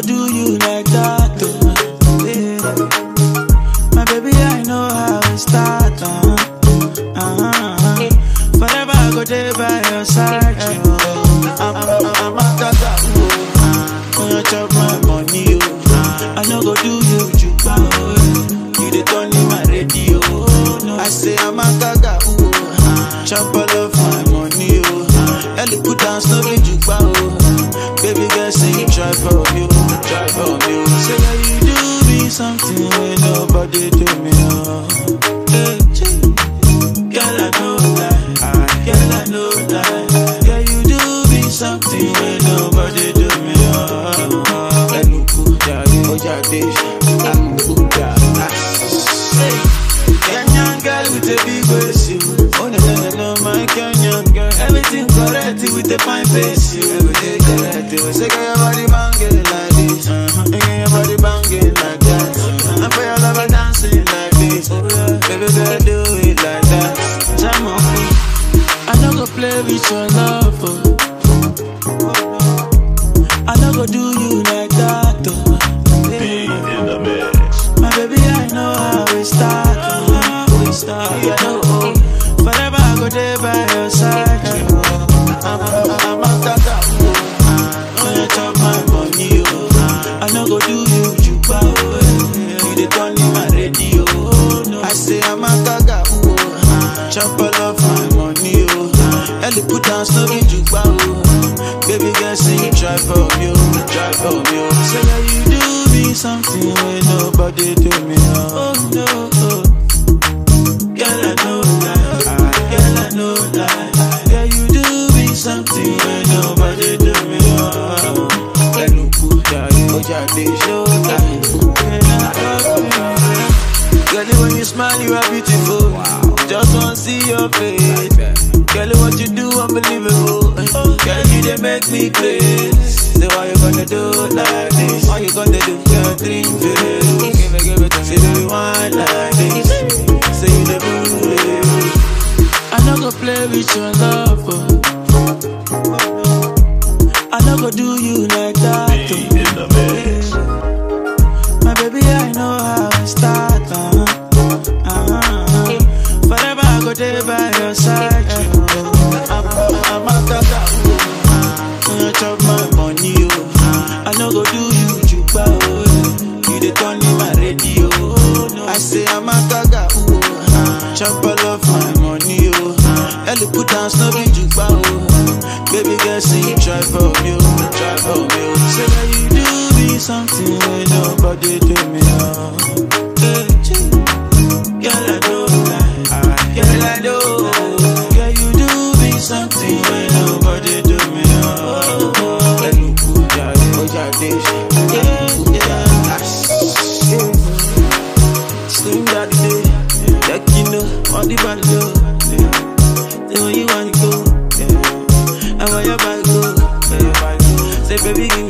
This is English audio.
do you like that, oh. Yeah. My baby, I know how it start, forever I go there by your side, I'm a tata, when you chop my money, I no go do you juba, you dey turn in my radio, I say I'm a gaga, chop all of my money, Ellie put down slowly juba, baby girl say you try for me, say that you do me something when nobody do me, hey, girl I know lie, girl I know lie, yeah you do me something when nobody do me, Kenyan girl with a big waist, oh no, my Kenyan girl, everything correct with a fine face, everything correct. Say girl your body banging like this, girl your body banging like that, and for your lover dancing like this, baby girl do it like that. Jam on me, I no go play with your love, I no go do you like that, Be in the mix. my baby I know how we start, yeah, no, forever I go there by your side, I'm a tata, when you chop my money, I no go do you juba, you dey turn in my radio, I say I'm a gaga, chop all of my money, Ellie put down slowly juba, baby girl say you try for me, say that you do me something when nobody do me, oh no, girl I know lie, girl I know lie, yeah you do me something when nobody do me, girl when you smile you are beautiful, just wanna see your face, girl what you do unbelievable, girl you dey make me crazy, say why you gonna do like this, why you gonna do your dream face, give it to me, say do you want like this, say you the boo, I no go play with your love, I no go do you like that, Be in the mix. my baby I know how it start, forever I go there by your side, I'm a gaga, when you chop my money, I no go do you juba, you dey turn in my radio, I say I'm a gaga, chop all of my money, Ellie put down slowly juba, baby girl say you try for me, say that you do me something when nobody do me, hey, girl I know lie, girl I know, girl you do me something when nobody do me, Slim daddy day, like you know, all the body go, say where you wanna go, and where your body go, say baby give